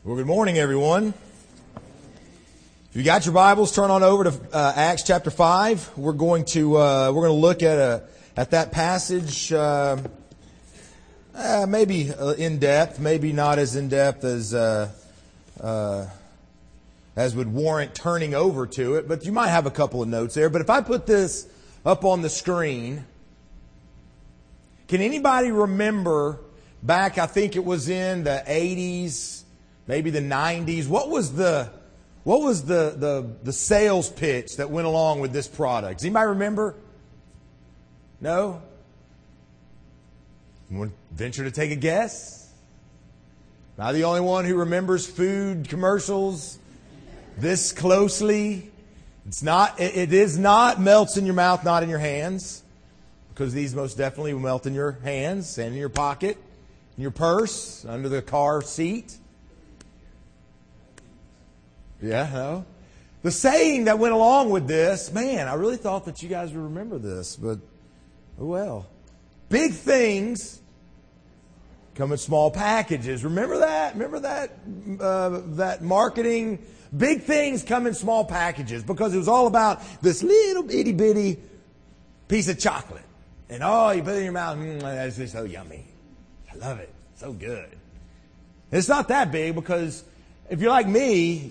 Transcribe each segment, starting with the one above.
Well, good morning, everyone. If you got your Bibles, turn on over to Acts chapter 5. We're going to look at that passage, maybe in depth, maybe not as in depth as would warrant turning over to it. But you might have a couple of notes there. But if I put this up on the screen, can anybody remember back? I think it was in the 80s. Maybe the 90s. What was the sales pitch that went along with this product? Does anybody remember? No? You want to venture to take a guess? Am I the only one who remembers food commercials this closely? It is not melts in your mouth, not in your hands. Because these most definitely will melt in your hands and in your pocket, in your purse, under the car seat. Yeah, no. The saying that went along with this, man, I really thought that you guys would remember this, but oh well. Big things come in small packages. Remember that? Remember that marketing? Big things come in small packages, because it was all about this little itty bitty piece of chocolate. And you put it in your mouth, that's just so yummy. I love it. So good. And it's not that big, because if you're like me,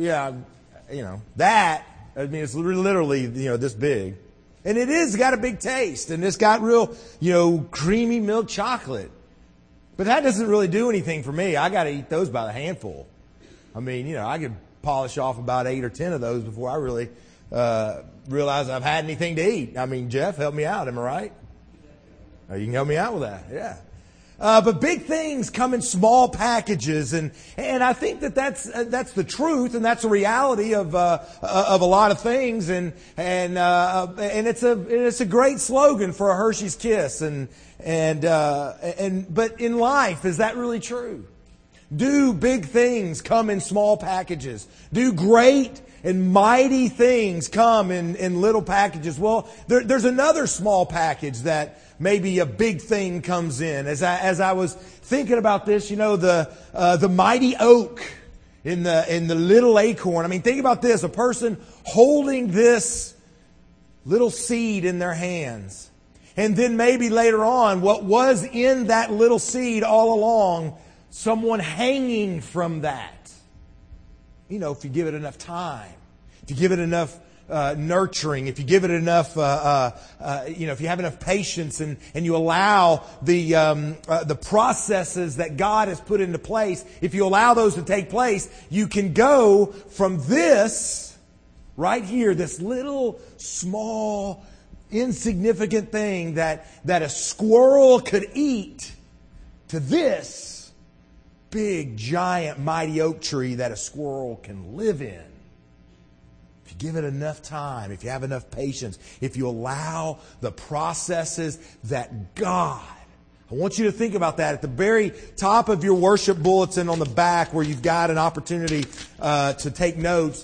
it's literally, this big. And it is got a big taste, and it's got real, creamy milk chocolate. But that doesn't really do anything for me. I got to eat those by the handful. I mean, I could polish off about 8 or 10 of those before I really realize I've had anything to eat. I mean, Jeff, help me out. Am I right? You can help me out with that. Yeah. But big things come in small packages, and I think that's the truth, and that's the reality of a lot of things, and it's a great slogan for a Hershey's Kiss, but in life, is that really true? Do big things come in small packages? Do great and mighty things come in little packages? Well, there's another small package that maybe a big thing comes in. As I was thinking about this, the mighty oak in the little acorn. I mean, think about this: a person holding this little seed in their hands, and then maybe later on, what was in that little seed all along, someone hanging from that. If you give it enough time, if you give it enough nurturing, if you give it enough, if you have enough patience, and you allow the processes that God has put into place, if you allow those to take place, you can go from this right here, this little small, insignificant thing that a squirrel could eat, to this big, giant, mighty oak tree that a squirrel can live in. If you give it enough time, if you have enough patience, if you allow the processes that God, I want you to think about that at the very top of your worship bulletin on the back, where you've got an opportunity to take notes.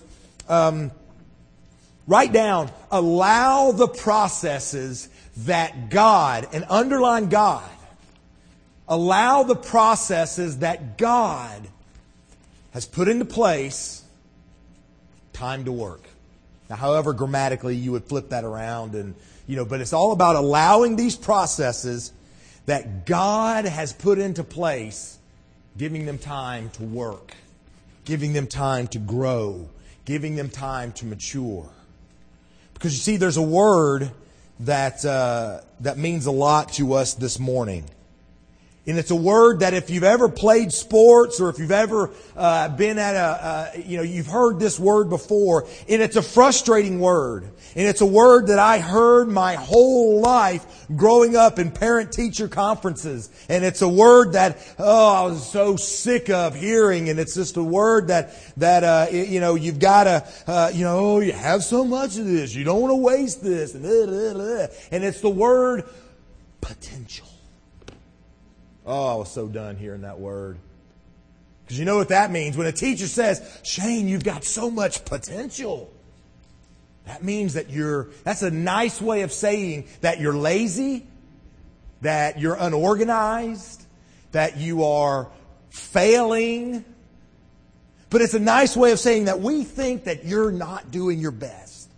Write down, allow the processes that God, and underline God, allow the processes that God has put into place, time to work. Now, however grammatically you would flip that around, but it's all about allowing these processes that God has put into place, giving them time to work, giving them time to grow, giving them time to mature. Because you see, there's a word that means a lot to us this morning. And it's a word that if you've ever played sports, or if you've ever been at you've heard this word before. And it's a frustrating word. And it's a word that I heard my whole life growing up in parent-teacher conferences. And it's a word that, I was so sick of hearing. And it's just a word that you've got to, you have so much of this. You don't want to waste this. And it's the word potential. Oh, I was so done hearing that word. Because you know what that means. When a teacher says, Shane, you've got so much potential, that means that that's a nice way of saying that you're lazy, that you're unorganized, that you are failing, But it's a nice way of saying that we think that you're not doing your best.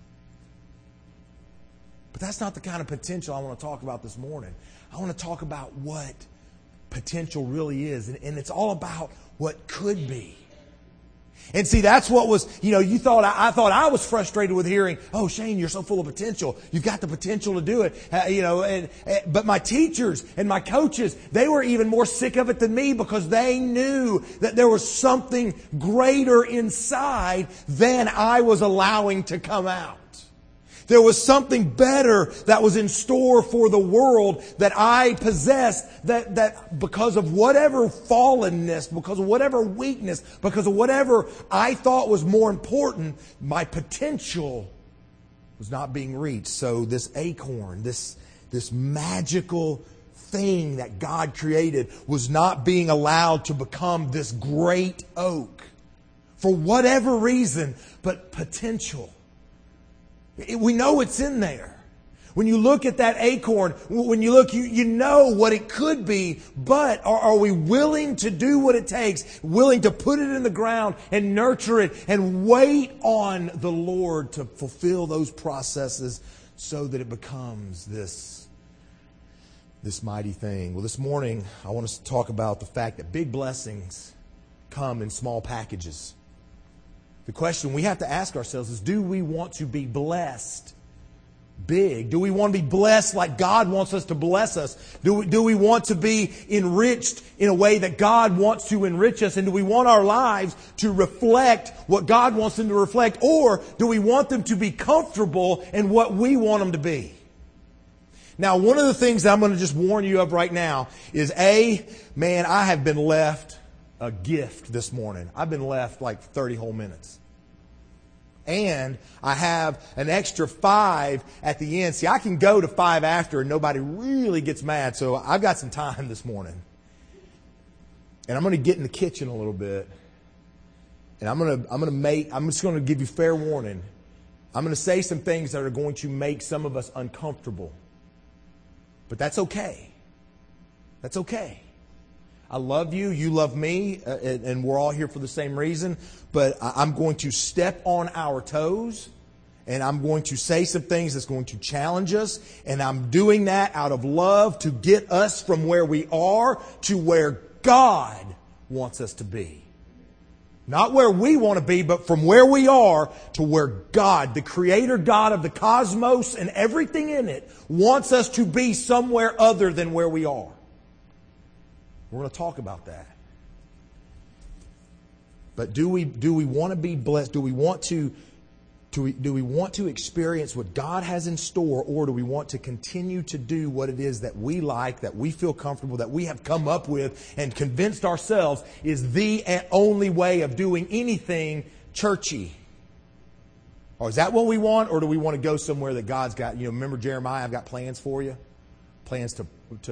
But that's not the kind of potential I want to talk about this morning. I want to talk about what potential really is. And it's all about what could be. And see, that's what was, I thought I was frustrated with hearing, oh, Shane, you're so full of potential. You've got the potential to do it. But my teachers and my coaches, they were even more sick of it than me because they knew that there was something greater inside than I was allowing to come out. There was something better that was in store for the world that I possessed, that because of whatever fallenness, because of whatever weakness, because of whatever I thought was more important, my potential was not being reached. So this acorn, this magical thing that God created was not being allowed to become this great oak for whatever reason, but potential. We know it's in there. When you look at that acorn, when you look, you know what it could be, but are we willing to do what it takes, willing to put it in the ground and nurture it and wait on the Lord to fulfill those processes so that it becomes this mighty thing? Well, this morning, I want us to talk about the fact that big blessings come in small packages. The question we have to ask ourselves is, do we want to be blessed big? Do we want to be blessed like God wants us to bless us? Do we want to be enriched in a way that God wants to enrich us? And do we want our lives to reflect what God wants them to reflect? Or do we want them to be comfortable in what we want them to be? Now, one of the things that I'm going to just warn you of right now is, I have been left a gift this morning. I've been left like 30 whole minutes. And I have an extra 5 at the end. See, I can go to 5 after and nobody really gets mad. So I've got some time this morning. And I'm going to get in the kitchen a little bit. And I'm just going to give you fair warning. I'm going to say some things that are going to make some of us uncomfortable. But that's okay. That's okay. I love you, you love me, and we're all here for the same reason. But I'm going to step on our toes, and I'm going to say some things that's going to challenge us. And I'm doing that out of love to get us from where we are to where God wants us to be. Not where we want to be, but from where we are to where God, the Creator God of the cosmos and everything in it, wants us to be somewhere other than where we are. We're going to talk about that. But do we want to be blessed? Do we want to experience what God has in store, or do we want to continue to do what it is that we like, that we feel comfortable, that we have come up with and convinced ourselves is the only way of doing anything churchy? Or is that what we want, or do we want to go somewhere that God's got? Remember Jeremiah, I've got plans for you, plans to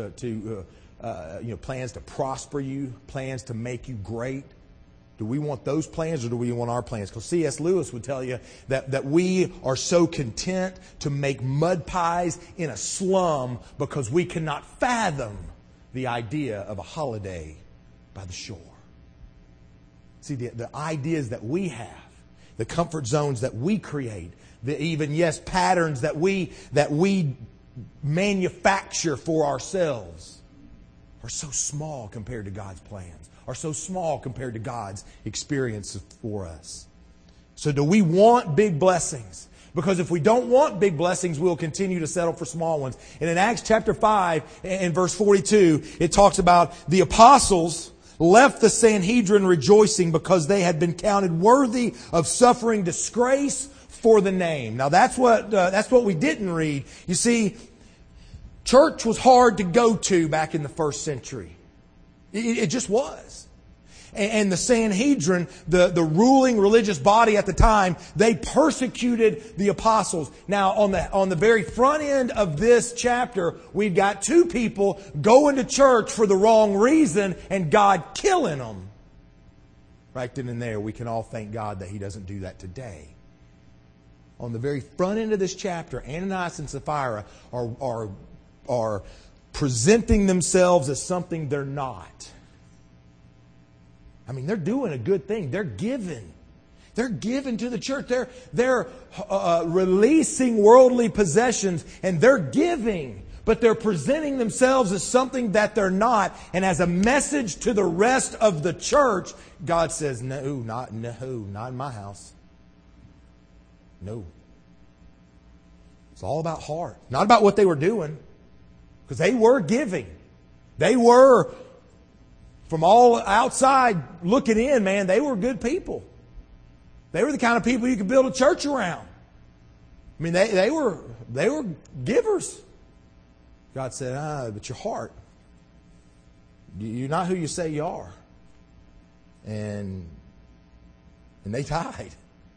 plans to prosper you, plans to make you great. Do we want those plans, or do we want our plans? Because C.S. Lewis would tell you that we are so content to make mud pies in a slum because we cannot fathom the idea of a holiday by the shore. See, the ideas that we have, the comfort zones that we create, patterns that we manufacture for ourselves, are so small compared to God's plans, are so small compared to God's experience for us. So do we want big blessings? Because if we don't want big blessings, we'll continue to settle for small ones. And in Acts chapter 5 and verse 42, it talks about the apostles left the Sanhedrin rejoicing because they had been counted worthy of suffering disgrace for the name. Now that's what we didn't read. You see, church was hard to go to back in the first century. It just was. And the Sanhedrin, the ruling religious body at the time, they persecuted the apostles. Now, on the very front end of this chapter, we've got 2 people going to church for the wrong reason and God killing them. Right then and there, we can all thank God that He doesn't do that today. On the very front end of this chapter, Ananias and Sapphira are presenting themselves as something they're not. I mean, they're doing a good thing. They're giving. They're giving to the church. They're releasing worldly possessions, and they're giving. But they're presenting themselves as something that they're not. And as a message to the rest of the church, God says, no, not in my house. No. It's all about heart. Not about what they were doing. Because they were giving. They were, from all outside looking in, man, they were good people. They were the kind of people you could build a church around. I mean, they were givers. God said, but your heart, you're not who you say you are. And they died.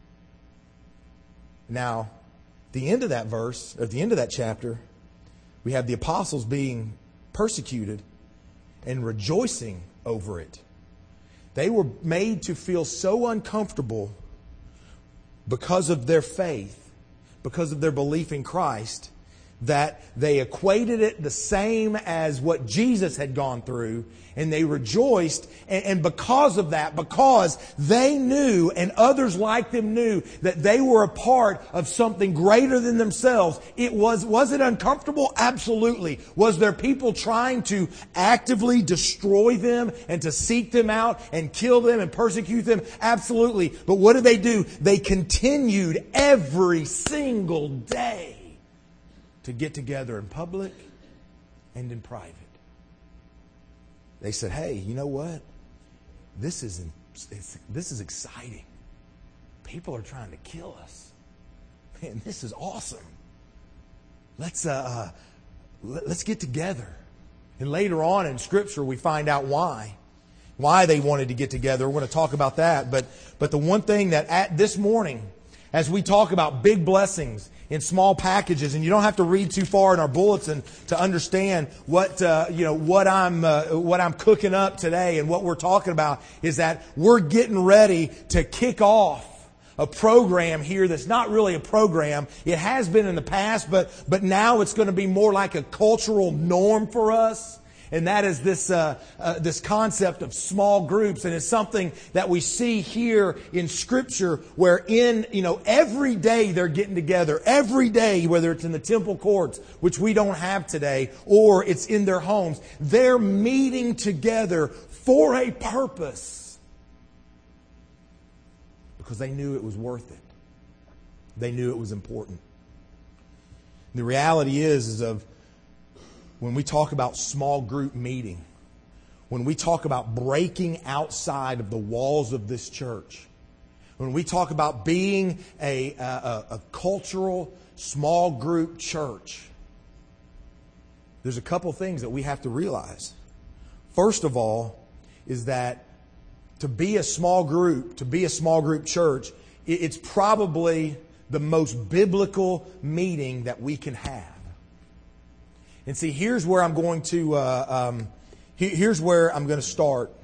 Now, at the end of that verse, at the end of that chapter, we have the apostles being persecuted and rejoicing over it. They were made to feel so uncomfortable because of their faith, because of their belief in Christ, that they equated it the same as what Jesus had gone through, and they rejoiced. And because of that, because they knew and others like them knew that they were a part of something greater than themselves, was it uncomfortable? Absolutely. Was there people trying to actively destroy them and to seek them out and kill them and persecute them? Absolutely. But what did they do? They continued every single day to get together in public and in private. They said, hey, you know what? This is exciting. People are trying to kill us. Man, this is awesome. Let's get together. And later on in Scripture, we find out why they wanted to get together. We're going to talk about that. But the one thing that this morning, as we talk about big blessings in small packages, and you don't have to read too far in our bulletin to understand what I'm cooking up today, and what we're talking about is that we're getting ready to kick off a program here that's not really a program. It has been in the past, but now it's going to be more like a cultural norm for us. And that is this concept of small groups. And it's something that we see here in Scripture, where every day they're getting together. Every day, whether it's in the temple courts, which we don't have today, or it's in their homes, they're meeting together for a purpose. Because they knew it was worth it. They knew it was important. The reality is when we talk about small group meeting, when we talk about breaking outside of the walls of this church, when we talk about being a cultural small group church, there's a couple things that we have to realize. First of all, is that to be a small group church, it's probably the most biblical meeting that we can have. And see, here's where I'm going to start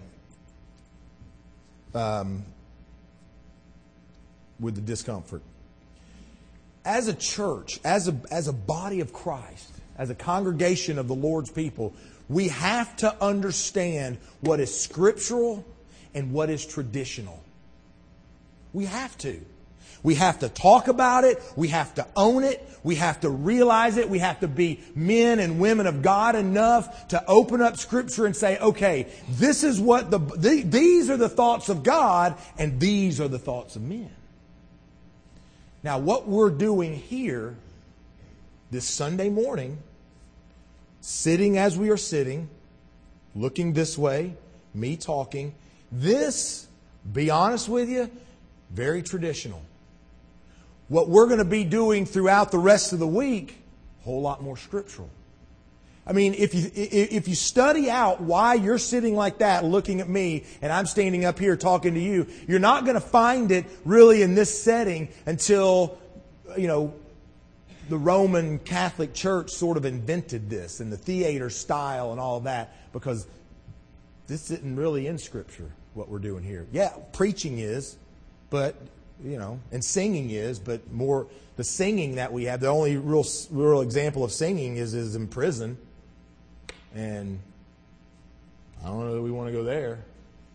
with the discomfort. As a church, as a body of Christ, as a congregation of the Lord's people, we have to understand what is scriptural and what is traditional. We have to. We have to talk about it. We have to own it. We have to realize it. We have to be men and women of God enough to open up Scripture and say, okay, this is what these are the thoughts of God, and these are the thoughts of men. Now, what we're doing here this Sunday morning, sitting as we are sitting, looking this way, me talking, this, be honest with you, very traditional. What we're going to be doing throughout the rest of the week, a whole lot more scriptural. I mean, if you study out why you're sitting like that looking at me and I'm standing up here talking to you, you're not going to find it really in this setting until, the Roman Catholic Church sort of invented this and the theater style and all of that, because this isn't really in Scripture, what we're doing here. Yeah, preaching is, but and singing is, but more the singing that we have. The only real example of singing is in prison, and I don't know that we want to go there.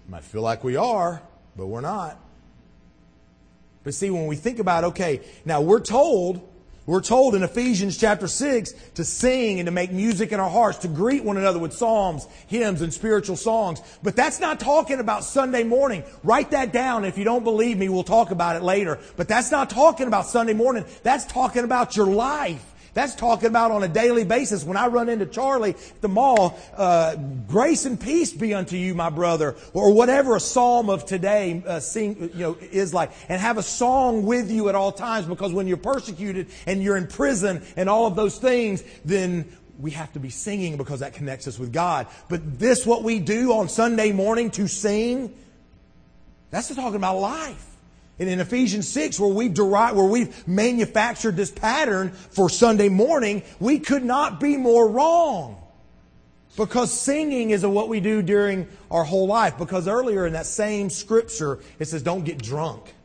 Might feel like we are, but we're not. But see, when we think about, okay, now we're told in Ephesians chapter 6 to sing and to make music in our hearts, to greet one another with psalms, hymns, and spiritual songs. But that's not talking about Sunday morning. Write that down. If you don't believe me, we'll talk about it later. But that's not talking about Sunday morning. That's talking about your life. That's talking about on a daily basis. When I run into Charlie at the mall, grace and peace be unto you, my brother, or whatever a psalm of today is like, and have a song with you at all times, because when you're persecuted and you're in prison and all of those things, then we have to be singing because that connects us with God. But this, what we do on Sunday morning to sing, that's talking about life. And in Ephesians 6, where we've manufactured this pattern for Sunday morning, we could not be more wrong. Because singing is what we do during our whole life. Because earlier in that same scripture, it says, don't get drunk.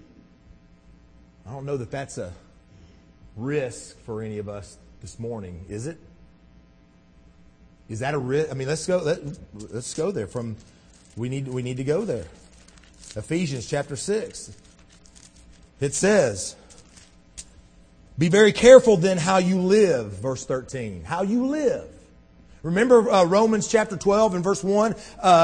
I don't know that that's a risk for any of us this morning, is it? Is that a risk? I mean, let's go there. We need to go there. Ephesians chapter 6. It says, be very careful then how you live, verse 13. How you live. Remember Romans chapter 12 and verse 1?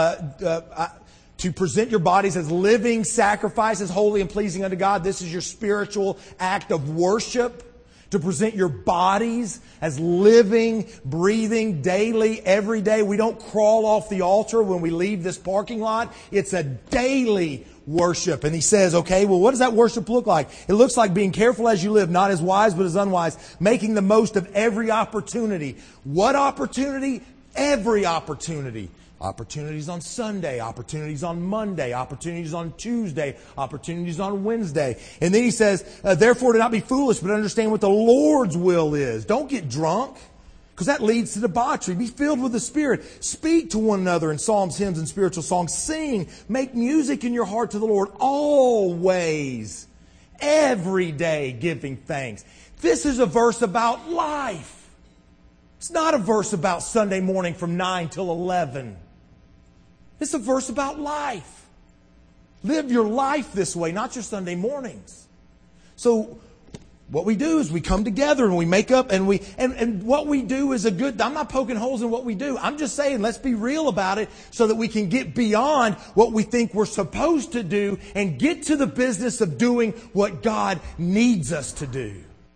To present your bodies as living sacrifices, holy and pleasing unto God. This is your spiritual act of worship. To present your bodies as living, breathing, daily, every day. We don't crawl off the altar when we leave this parking lot. It's a daily worship. And he says, okay, well, what does that worship look like? It looks like being careful as you live, not as wise, but as unwise, making the most of every opportunity. What opportunity? Every opportunity. Opportunities on Sunday, opportunities on Monday, opportunities on Tuesday, opportunities on Wednesday. And then he says, therefore do not be foolish, but understand what the Lord's will is. Don't get drunk, because that leads to debauchery. Be filled with the Spirit. Speak to one another in psalms, hymns, and spiritual songs. Sing. Make music in your heart to the Lord. Always. Every day giving thanks. This is a verse about life. It's not a verse about Sunday morning from 9 till 11. It's a verse about life. Live your life this way, not your Sunday mornings. So what we do is we come together and we make up and what we do is I'm not poking holes in what we do. I'm just saying, let's be real about it so that we can get beyond what we think we're supposed to do and get to the business of doing what God needs us to do.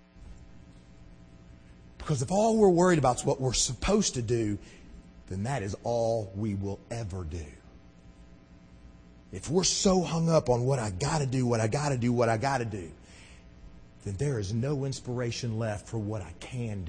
Because if all we're worried about is what we're supposed to do, then that is all we will ever do. If we're so hung up on what I got to do, then there is no inspiration left for what I can do.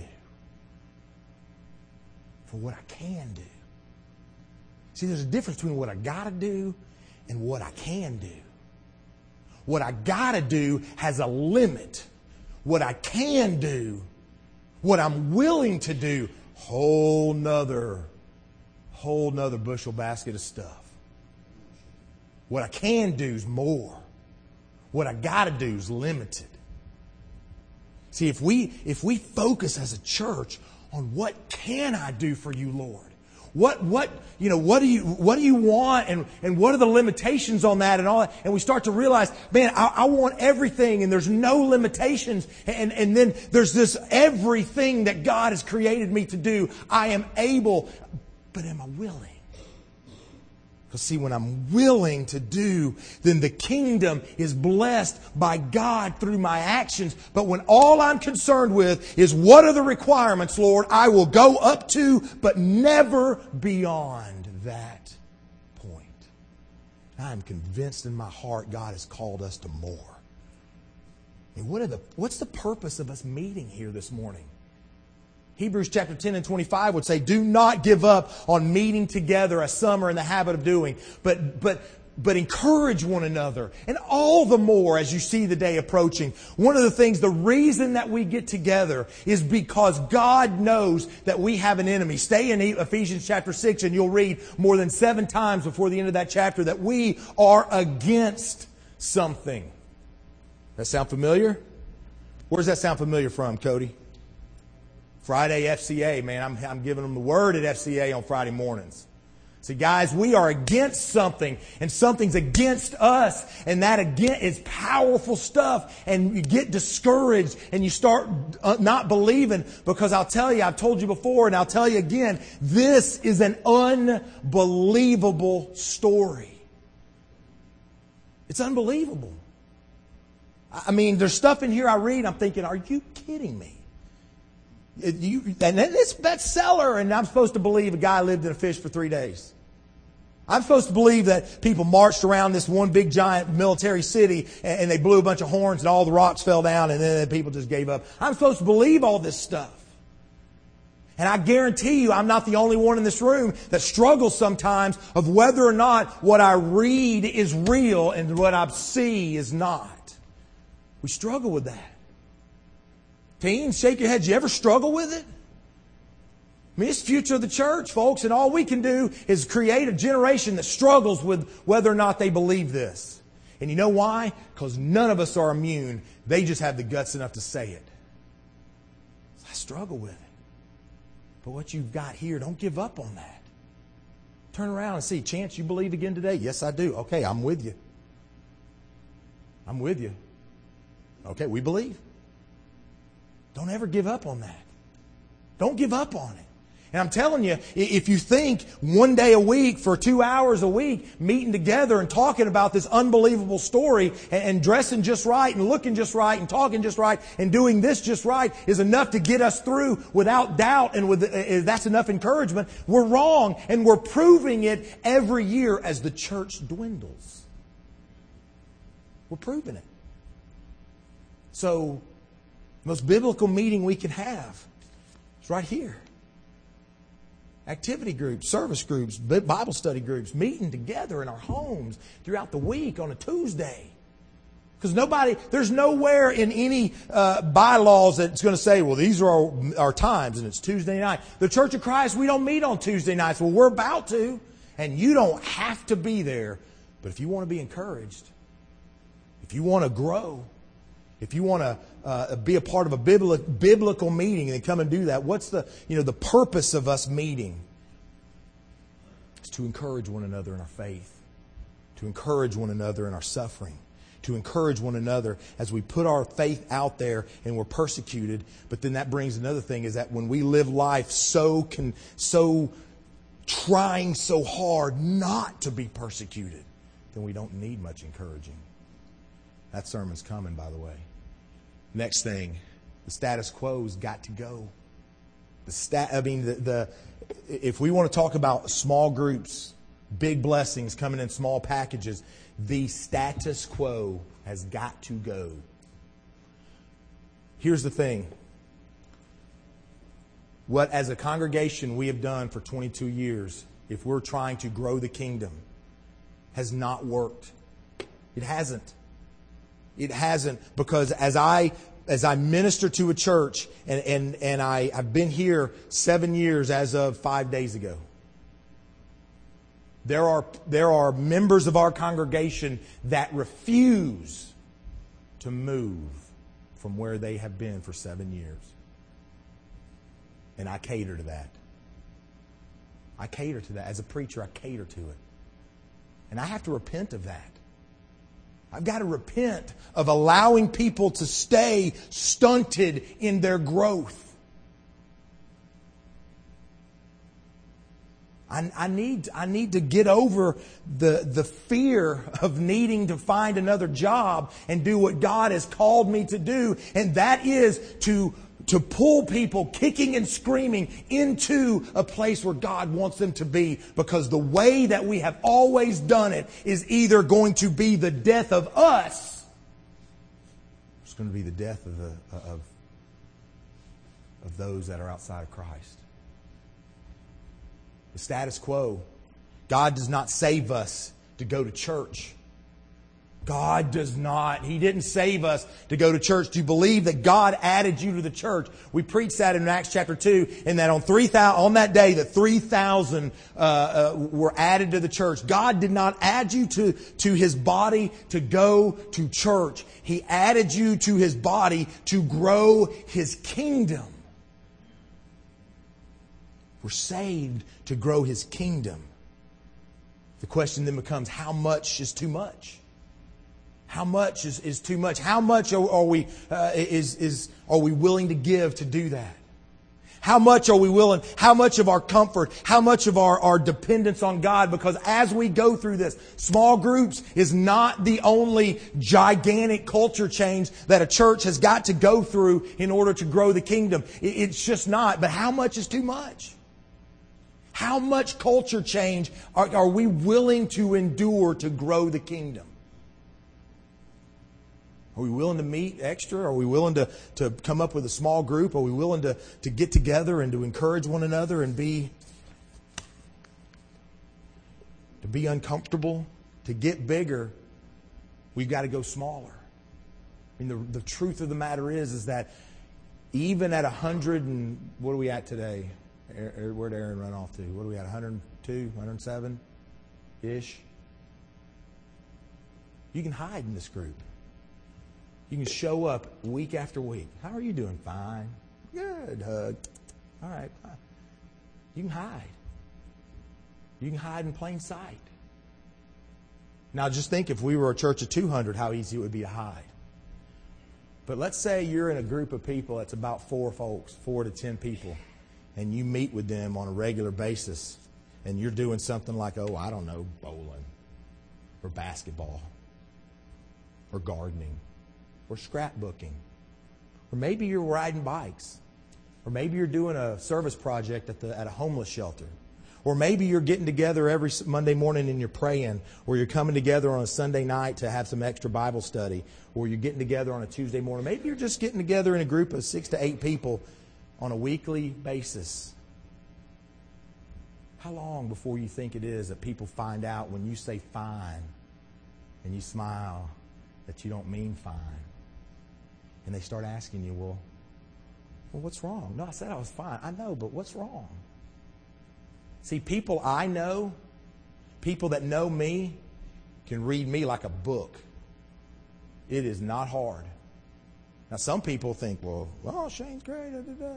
For what I can do. See, there's a difference between what I got to do and what I can do. What I got to do has a limit. What I can do, what I'm willing to do, whole nother bushel basket of stuff. What I can do is more. What I got to do is limited. See, if we focus as a church on what can I do for you, Lord? What do you want and what are the limitations on that and all that? And we start to realize, man, I want everything and there's no limitations. And then there's this everything that God has created me to do. I am able, but am I willing? Because see, when I'm willing to do, then the kingdom is blessed by God through my actions. But when all I'm concerned with is what are the requirements, Lord, I will go up to, but never beyond that point. I'm convinced in my heart God has called us to more. And what's the purpose of us meeting here this morning? Hebrews chapter 10 and 25 would say, do not give up on meeting together as some are in the habit of doing, but encourage one another. And all the more as you see the day approaching. One of the things, the reason that we get together is because God knows that we have an enemy. Stay in Ephesians chapter 6 and you'll read more than 7 times before the end of that chapter that we are against something. That sound familiar? Where does that sound familiar from, Cody? Friday FCA, man. I'm giving them the word at FCA on Friday mornings. See, guys, we are against something, and something's against us, and that again is powerful stuff, and you get discouraged, and you start not believing, because I'll tell you, I've told you before, and I'll tell you again, this is an unbelievable story. It's unbelievable. I mean, there's stuff in here I read, I'm thinking, are you kidding me? And it's bestseller, and I'm supposed to believe a guy lived in a fish for 3 days. I'm supposed to believe that people marched around this one big giant military city and they blew a bunch of horns and all the rocks fell down and then people just gave up. I'm supposed to believe all this stuff. And I guarantee you I'm not the only one in this room that struggles sometimes of whether or not what I read is real and what I see is not. We struggle with that. Teens, shake your heads. You ever struggle with it? I mean, it's the future of the church, folks, and all we can do is create a generation that struggles with whether or not they believe this. And you know why? Because none of us are immune. They just have the guts enough to say it. I struggle with it. But what you've got here, don't give up on that. Turn around and see, Chance, you believe again today? Yes, I do. Okay, I'm with you. I'm with you. Okay, we believe. Don't ever give up on that. Don't give up on it. And I'm telling you, if you think one day a week for 2 hours a week, meeting together and talking about this unbelievable story and dressing just right and looking just right and talking just right and doing this just right is enough to get us through without doubt and that's enough encouragement, we're wrong. And we're proving it every year as the church dwindles. We're proving it. So, the most biblical meeting we can have is right here. Activity groups, service groups, Bible study groups, meeting together in our homes throughout the week on a Tuesday. Because there's nowhere in any bylaws that's going to say, well, these are our times and it's Tuesday night. The Church of Christ, we don't meet on Tuesday nights. Well, we're about to. And you don't have to be there. But if you want to be encouraged, if you want to grow, if you want to be a part of a biblical meeting and come and do that, what's the purpose of us meeting? It's to encourage one another in our faith, to encourage one another in our suffering, to encourage one another as we put our faith out there and we're persecuted. But then that brings another thing, is that when we live life so trying so hard not to be persecuted, then we don't need much encouraging. That sermon's coming, by the way. Next thing, the status quo's got to go. If we want to talk about small groups, big blessings coming in small packages, the status quo has got to go. Here's the thing. What as a congregation we have done for 22 years, if we're trying to grow the kingdom, has not worked. It hasn't. It hasn't, because as I minister to a church, and I've been here 7 years as of 5 days ago. There are members of our congregation that refuse to move from where they have been for 7 years. And I cater to that. I cater to that. As a preacher, I cater to it. And I have to repent of that. I've got to repent of allowing people to stay stunted in their growth. I need to get over the fear of needing to find another job and do what God has called me to do, and that is to pull people kicking and screaming into a place where God wants them to be, because the way that we have always done it is either going to be the death of us, or it's going to be the death of those that are outside of Christ. The status quo. God does not save us to go to church. God does not. He didn't save us to go to church. Do you believe that God added you to the church? We preached that in Acts chapter 2, and that on that day that 3,000 were added to the church. God did not add you to His body to go to church. He added you to His body to grow His kingdom. We're saved to grow His kingdom. The question then becomes, how much is too much? How much is too much? How much are we willing to give to do that? How much are we willing? How much of our comfort? How much of our dependence on God? Because as we go through this, small groups is not the only gigantic culture change that a church has got to go through in order to grow the kingdom. It's just not. But how much is too much? How much culture change are we willing to endure to grow the kingdom? Are we willing to meet extra? Are we willing to come up with a small group? Are we willing to get together and to encourage one another and be uncomfortable? To get bigger, we've got to go smaller. I mean, the truth of the matter is that even at 100 and what are we at today? Where'd Aaron run off to? What are we at? 102, 107-ish? You can hide in this group. You can show up week after week. How are you doing? Fine. Good. Hug. All right. Fine. You can hide. You can hide in plain sight. Now just think if we were a church of 200, how easy it would be to hide. But let's say you're in a group of people that's about 4 folks, 4 to 10 people, and you meet with them on a regular basis, and you're doing something like, I don't know, bowling, or basketball, or gardening, or scrapbooking. Or maybe you're riding bikes. Or maybe you're doing a service project at a homeless shelter. Or maybe you're getting together every Monday morning and you're praying. Or you're coming together on a Sunday night to have some extra Bible study. Or you're getting together on a Tuesday morning. Maybe you're just getting together in a group of 6 to 8 people on a weekly basis. How long before you think it is that people find out when you say fine and you smile that you don't mean fine? And they start asking you, well, what's wrong? No, I said I was fine. I know, but what's wrong? See, people I know, people that know me, can read me like a book. It is not hard. Now, some people think, well, Shane's great.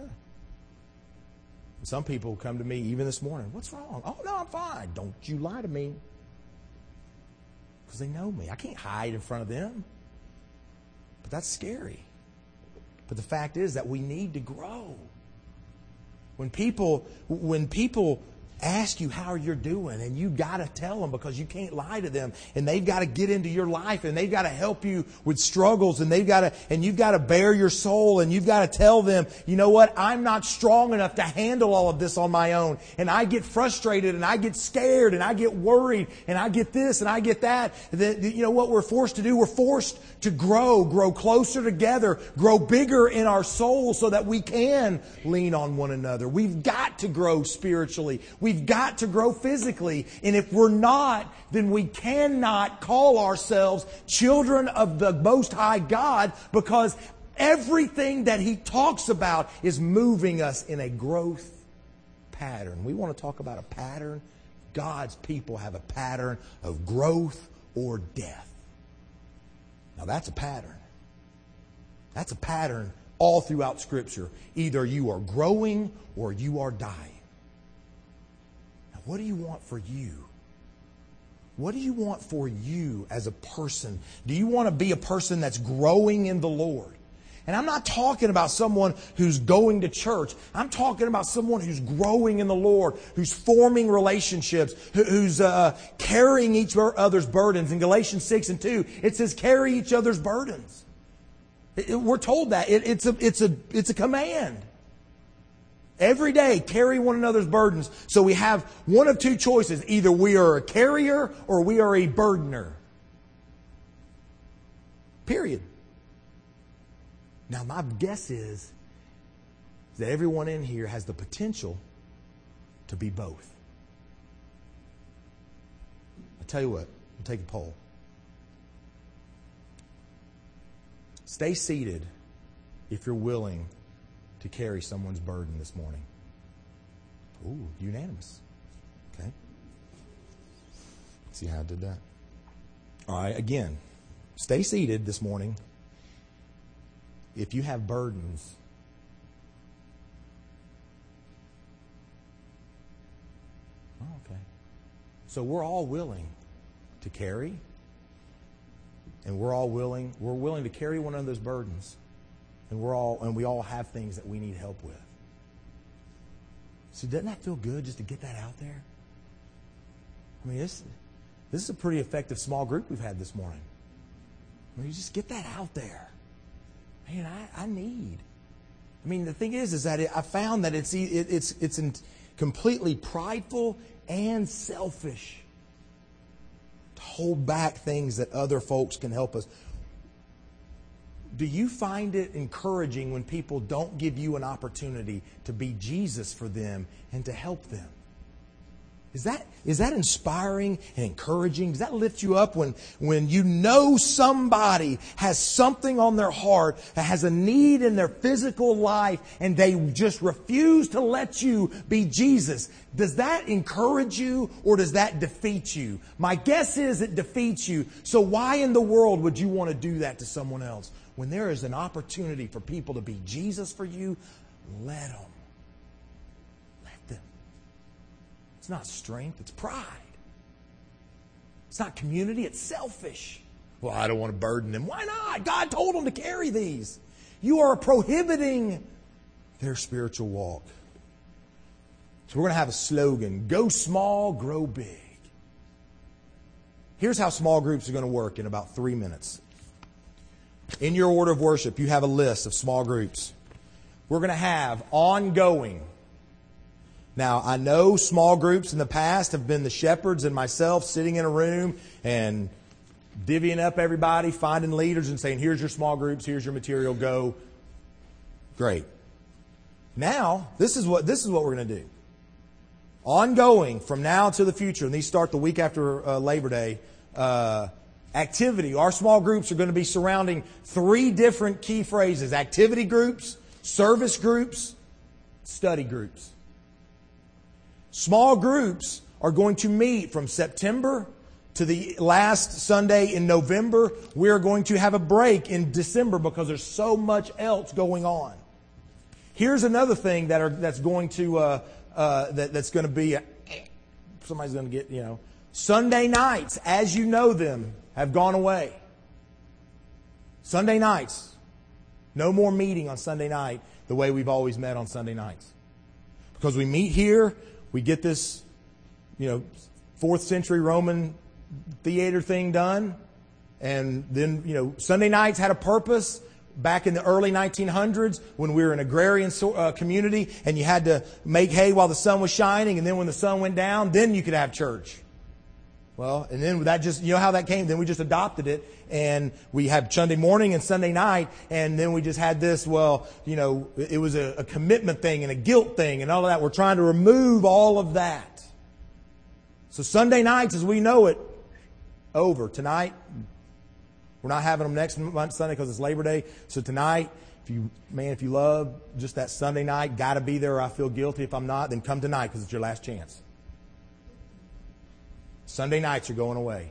Some people come to me even this morning. What's wrong? Oh, no, I'm fine. Don't you lie to me. Because they know me. I can't hide in front of them. But that's scary. But the fact is that we need to grow. When people ask you how you're doing, and you got to tell them because you can't lie to them, and they've got to get into your life, and they've got to help you with struggles, and you've got to bare your soul, and you've got to tell them, you know what, I'm not strong enough to handle all of this on my own, and I get frustrated, and I get scared, and I get worried, and I get this, and I get that. You know what we're forced to do? We're forced to grow closer together, grow bigger in our souls so that we can lean on one another. We've got to grow spiritually. We've got to grow physically. And if we're not, then we cannot call ourselves children of the Most High God, because everything that He talks about is moving us in a growth pattern. We want to talk about a pattern. God's people have a pattern of growth or death. Now that's a pattern. That's a pattern all throughout Scripture. Either you are growing or you are dying. Now, what do you want for you? What do you want for you as a person? Do you want to be a person that's growing in the Lord? And I'm not talking about someone who's going to church. I'm talking about someone who's growing in the Lord, who's forming relationships, who's carrying each other's burdens. In Galatians 6:2, it says, carry each other's burdens. We're told that. It's a command. Every day, carry one another's burdens. So we have one of 2 choices. Either we are a carrier or we are a burdener. Period. Now, my guess is that everyone in here has the potential to be both. I'll tell you what. We'll take a poll. Stay seated if you're willing to carry someone's burden this morning. Ooh, unanimous. Okay. See how I did that? All right, again, stay seated this morning if you have burdens. Oh, okay. So we're all willing to carry, and we're willing to carry one another's burdens, and we all have things that we need help with. So doesn't that feel good just to get that out there? I mean, this is a pretty effective small group we've had this morning. I mean, you just get that out there. Man, I need. I mean, the thing is that I found that it's completely prideful and selfish to hold back things that other folks can help us. Do you find it encouraging when people don't give you an opportunity to be Jesus for them and to help them? Is that inspiring and encouraging? Does that lift you up when you know somebody has something on their heart, that has a need in their physical life, and they just refuse to let you be Jesus? Does that encourage you, or does that defeat you? My guess is it defeats you. So why in the world would you want to do that to someone else? When there is an opportunity for people to be Jesus for you, let them. It's not strength, it's pride. It's not community, it's selfish. Well, I don't want to burden them. Why not? God told them to carry these. You are prohibiting their spiritual walk. So we're going to have a slogan: go small, grow big. Here's how small groups are going to work in about 3 minutes. In your order of worship, you have a list of small groups. We're going to have ongoing. Now, I know small groups in the past have been the shepherds and myself sitting in a room and divvying up everybody, finding leaders and saying, here's your small groups, here's your material, go. Great. Now, this is what we're going to do. Ongoing from now to the future, and these start the week after Labor Day, activity. Our small groups are going to be surrounding 3 different key phrases: activity groups, service groups, study groups. Small groups are going to meet from September to the last Sunday in November. We are going to have a break in December because there's so much else going on. Here's another thing that's going to be. Somebody's going to get, Sunday nights, as you know them, have gone away. Sunday nights. No more meeting on Sunday night the way we've always met on Sunday nights. Because we meet here, we get this, 4th century Roman theater thing done. And then, Sunday nights had a purpose back in the early 1900s when we were an agrarian community and you had to make hay while the sun was shining. And then when the sun went down, then you could have church. Well, and then that just, how that came? Then we just adopted it, and we had Sunday morning and Sunday night, and then we just had this, it was a commitment thing and a guilt thing and all of that. We're trying to remove all of that. So Sunday nights, as we know it, over. Tonight, we're not having them next month Sunday because it's Labor Day. So tonight, if you love just that Sunday night, got to be there or I feel guilty if I'm not, then come tonight because it's your last chance. Sunday nights are going away.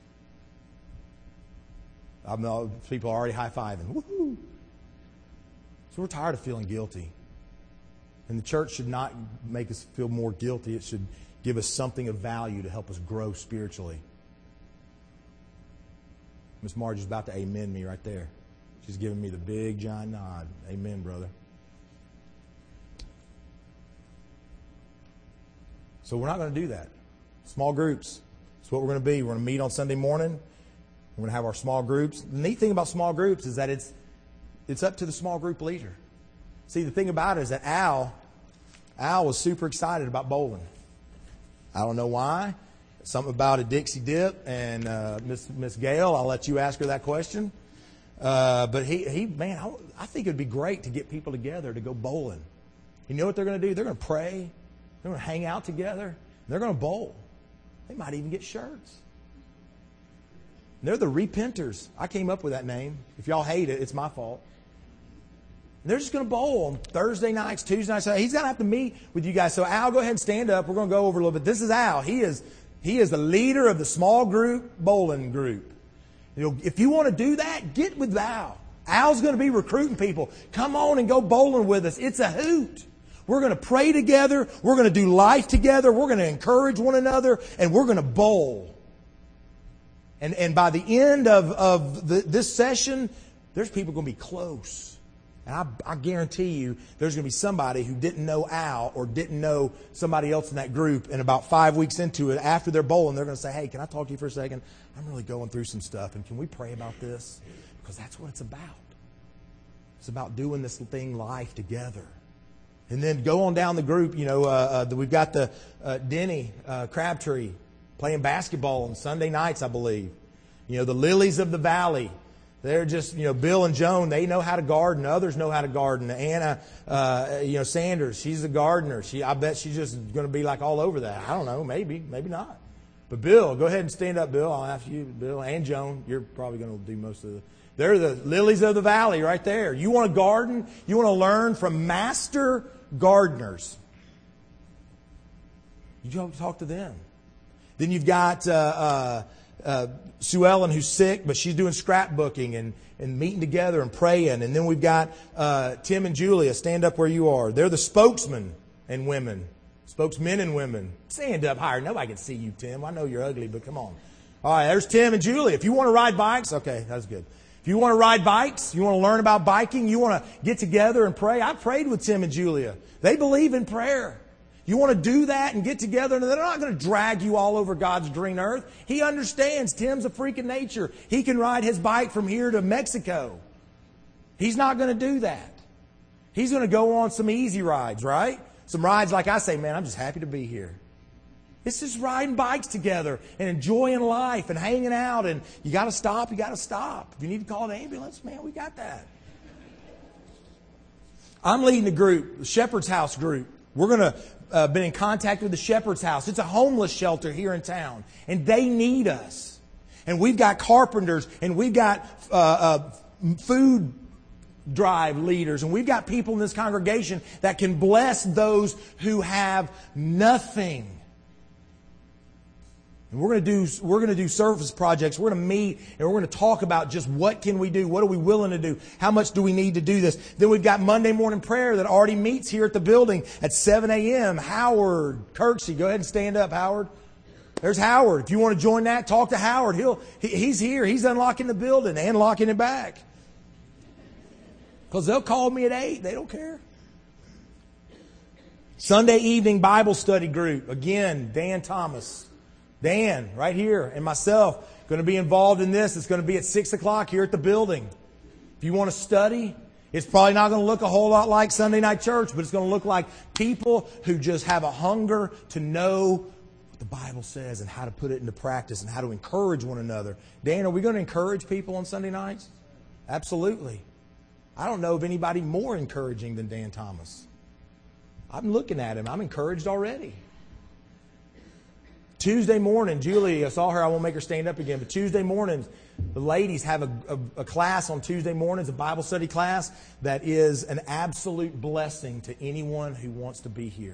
People are already high-fiving. Woohoo! So we're tired of feeling guilty. And the church should not make us feel more guilty. It should give us something of value to help us grow spiritually. Miss Margie's about to amen me right there. She's giving me the big giant nod. Amen, brother. So we're not going to do that. Small groups. That's what we're going to be. We're going to meet on Sunday morning. We're going to have our small groups. The neat thing about small groups is that it's up to the small group leader. See, the thing about it is that Al was super excited about bowling. I don't know why. Something about a Dixie Dip and Miss Gail. I'll let you ask her that question. But I think it'd be great to get people together to go bowling. You know what they're going to do? They're going to pray. They're going to hang out together. And they're going to bowl. They might even get shirts. They're the Repenters. I came up with that name. If y'all hate it, it's my fault. And they're just going to bowl on Thursday nights, Tuesday nights. He's going to have to meet with you guys. So Al, go ahead and stand up. We're going to go over a little bit. This is Al. He is the leader of the small group bowling group. If you want to do that, get with Al. Al's going to be recruiting people. Come on and go bowling with us. It's a hoot. We're going to pray together. We're going to do life together. We're going to encourage one another. And we're going to bowl. And by the end of this session, there's people going to be close. And I guarantee you there's going to be somebody who didn't know Al or didn't know somebody else in that group. And about 5 weeks into it, after they're bowling, they're going to say, hey, can I talk to you for a second? I'm really going through some stuff. And can we pray about this? Because that's what it's about. It's about doing this thing life together. And then go on down the group. We've got the Denny Crabtree playing basketball on Sunday nights, I believe. The Lilies of the Valley. They're just, Bill and Joan, they know how to garden. Others know how to garden. Anna, Sanders, she's a gardener. I bet she's just going to be like all over that. I don't know. Maybe not. But Bill, go ahead and stand up, Bill. I'll ask you, Bill, and Joan. You're probably going to do most of they're the lilies of the valley right there. You want to garden? You want to learn from master gardeners. You talk to them. Then you've got Sue Ellen, who's sick, but she's doing scrapbooking and meeting together and praying. And then we've got Tim and Julia. Stand up where you are. They're the spokesmen and women. Spokesmen and women. Stand up higher. Nobody can see you, Tim. I know you're ugly, but come on. All right, there's Tim and Julia. If you want to ride bikes, okay, that's good. If you want to ride bikes, you want to learn about biking, you want to get together and pray. I prayed with Tim and Julia. They believe in prayer. You want to do that and get together, and they're not going to drag you all over God's green earth. He understands. Tim's a freak of nature. He can ride his bike from here to Mexico. He's not going to do that. He's going to go on some easy rides, right? Some rides like I say, man, I'm just happy to be here. It's just riding bikes together and enjoying life and hanging out. And you got to stop, you got to stop. If you need to call an ambulance, man, we got that. I'm leading the group, the Shepherd's House group. We're going to been in contact with the Shepherd's House. It's a homeless shelter here in town, and they need us. And we've got carpenters, and we've got food drive leaders, and we've got people in this congregation that can bless those who have nothing. And we're going to do service projects. We're going to meet and we're going to talk about just what can we do? What are we willing to do? How much do we need to do this? Then we've got Monday morning prayer that already meets here at the building at 7 a.m. Howard Kirksey, go ahead and stand up, Howard. There's Howard. If you want to join that, talk to Howard. He's here. He's unlocking the building and locking it back. Because they'll call me at 8. They don't care. Sunday evening Bible study group. Again, Dan Thomas. Dan, right here, and myself, going to be involved in this. It's going to be at 6 o'clock here at the building. If you want to study, it's probably not going to look a whole lot like Sunday night church, but it's going to look like people who just have a hunger to know what the Bible says and how to put it into practice and how to encourage one another. Dan, are we going to encourage people on Sunday nights? Absolutely. I don't know of anybody more encouraging than Dan Thomas. I'm looking at him. I'm encouraged already. Tuesday morning, Julie, I saw her, I won't make her stand up again, but Tuesday mornings, the ladies have a class on Tuesday mornings, a Bible study class that is an absolute blessing to anyone who wants to be here.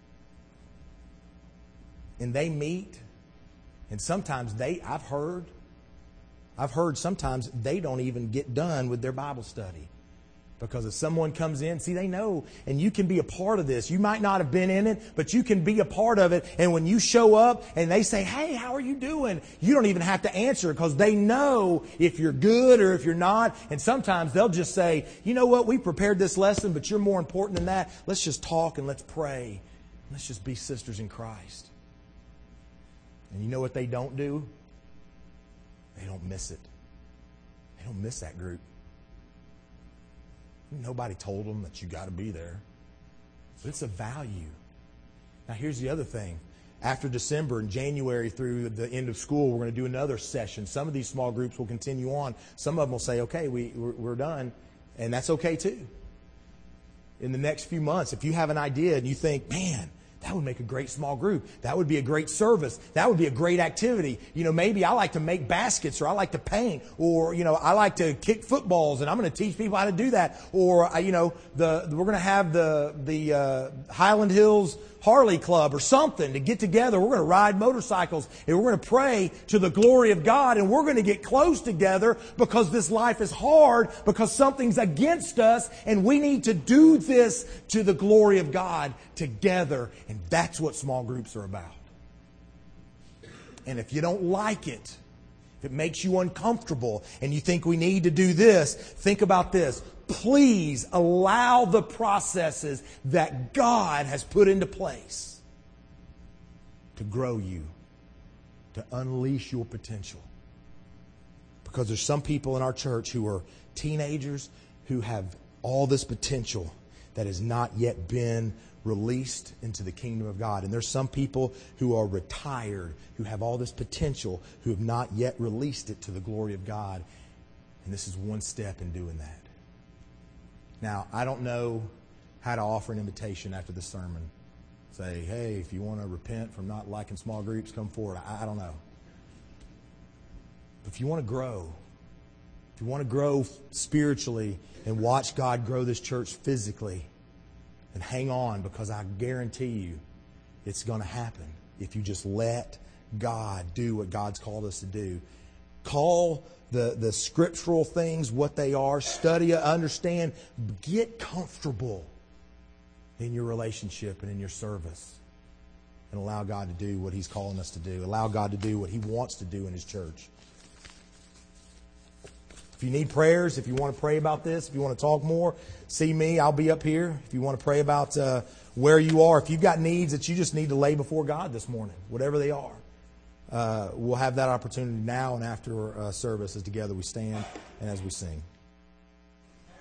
And they meet, and sometimes I've heard sometimes they don't even get done with their Bible study. Because if someone comes in, see, they know, and you can be a part of this. You might not have been in it, but you can be a part of it. And when you show up and they say, hey, how are you doing? You don't even have to answer because they know if you're good or if you're not. And sometimes they'll just say, you know what, we prepared this lesson, but you're more important than that. Let's just talk and let's pray. Let's just be sisters in Christ. And you know what they don't do? They don't miss it. They don't miss that group. Nobody told them that you got to be there. But it's a value. Now, here's the other thing. After December and January through the end of school, we're going to do another session. Some of these small groups will continue on. Some of them will say, okay, we're done. And that's okay, too. In the next few months, if you have an idea and you think, man, that would make a great small group. That would be a great service. That would be a great activity. Maybe I like to make baskets, or I like to paint, or, I like to kick footballs, and I'm going to teach people how to do that. Or, we're going to have the Highland Hills Harley Club or something to get together. We're going to ride motorcycles and we're going to pray to the glory of God, and we're going to get close together because this life is hard, because something's against us, and we need to do this to the glory of God together. And that's what small groups are about. And if you don't like it, if it makes you uncomfortable and you think we need to do this, think about this. Please allow the processes that God has put into place to grow you, to unleash your potential. Because there's some people in our church who are teenagers who have all this potential that has not yet been released into the kingdom of God. And there's some people who are retired, who have all this potential, who have not yet released it to the glory of God. And this is one step in doing that. Now, I don't know how to offer an invitation after the sermon. Say, hey, if you want to repent from not liking small groups, come forward. I don't know. But if you want to grow, if you want to grow spiritually and watch God grow this church physically, and hang on, because I guarantee you it's going to happen if you just let God do what God's called us to do. Call the scriptural things what they are. Study, understand. Get comfortable in your relationship and in your service. And allow God to do what He's calling us to do. Allow God to do what He wants to do in His church. If you need prayers, if you want to pray about this, if you want to talk more, see me. I'll be up here. If you want to pray about where you are, if you've got needs that you just need to lay before God this morning, whatever they are, we'll have that opportunity now and after service as together we stand and as we sing.